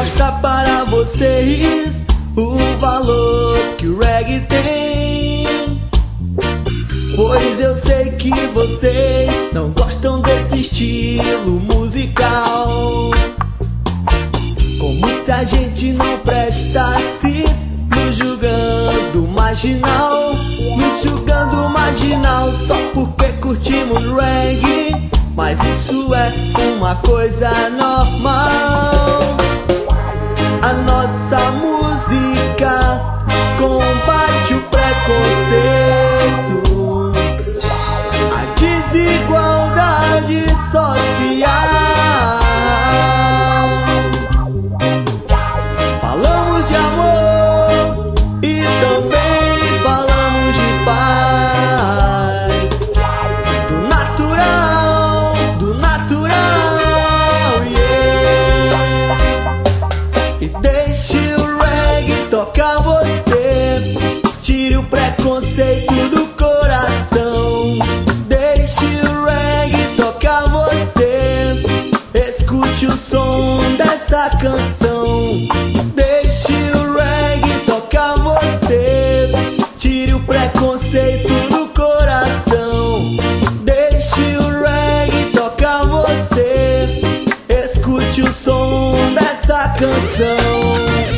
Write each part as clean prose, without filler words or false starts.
mostrar para vocês o valor que o reggae tem, pois eu sei que vocês não gostam desse estilo musical. Como se a gente não prestasse, nos julgando marginal, nos julgando marginal só porque curtimos reggae. Mas isso é uma coisa normal. A nossa música combate o preconceito, a desigualdade social. Falamos de amor e também falamos de paz, do natural, yeah. E deixe o reggae tocar você, tire o preconceito do coração. Deixe o reggae tocar você, escute o som dessa canção. Deixe o reggae tocar você, tire o preconceito do coração. Deixe o reggae tocar você, escute o som dessa canção.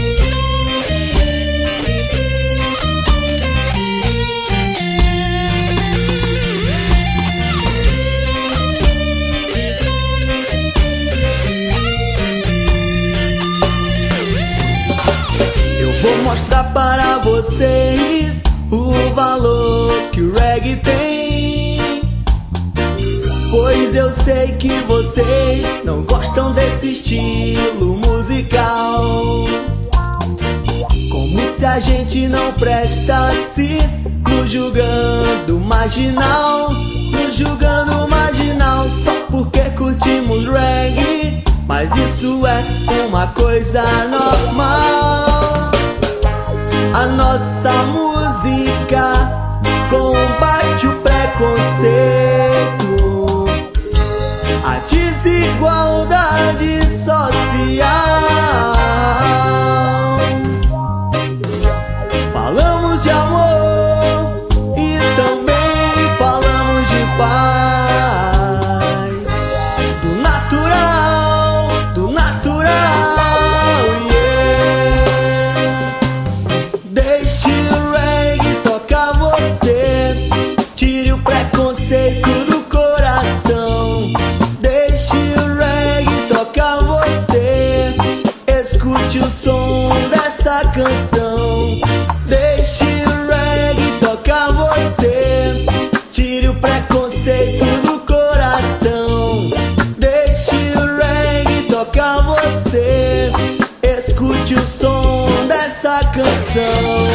Vou mostrar para vocês o valor que o reggae tem, pois eu sei que vocês não gostam desse estilo musical. Como se a gente não prestasse, nos julgando marginal, nos julgando marginal só porque curtimos reggae. Mas isso é uma coisa normal. A nossa música combate o preconceito, a desigualdade social. Falamos de amor e também falamos de paz, do natural, yeah. Deixe o reggae tocar você, tire o preconceito do coração. Deixe o reggae tocar você, escute o som dessa canção. Deixe o reggae tocar você, tire o preconceito do coração. Deixe o reggae tocar você, escute o som dessa canção.